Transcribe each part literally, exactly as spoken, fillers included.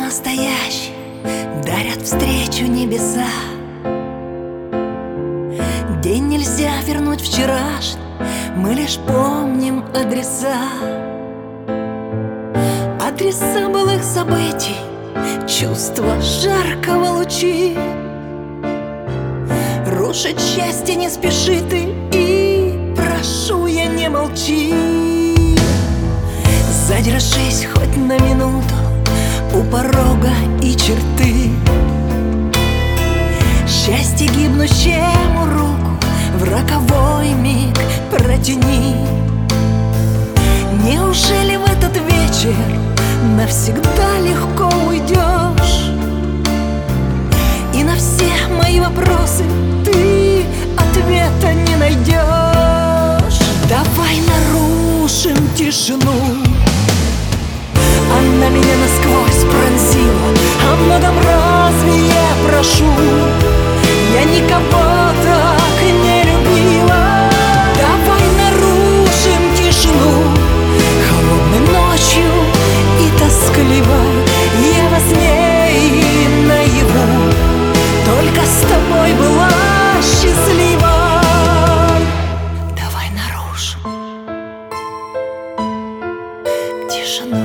настоящий дарят встречу небеса. День нельзя вернуть вчерашний, мы лишь помним адреса. Адреса былых событий, чувства жаркого лучи. Рушить счастье не спеши ты, и прошу я, не молчи. Задержись хоть на минуту у порога и черты. Счастье гибнущему руку в роковой миг протяни. Неужели в этот вечер навсегда легко уйдешь? И на все мои вопросы ты ответа не найдешь. Давай нарушим тишину. Она меня насквозь пронзила, о многом разве я прошу? Я никого так не любила. Давай нарушим тишину. Холодной ночью и тоскливой я во сне и наяву только с тобой была счастлива. Давай нарушим тишину.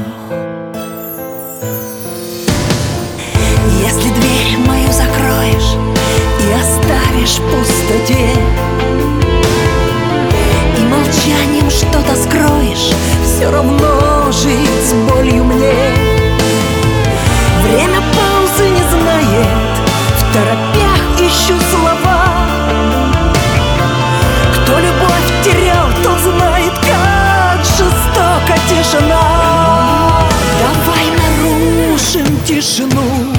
Если дверь мою закроешь и оставишь в пустоте, и молчанием что-то скроешь, все равно жить с болью мне. Время паузы не знает, в торопях ищу слова. Кто любовь терял, тот знает, как жестока тишина. Давай нарушим тишину.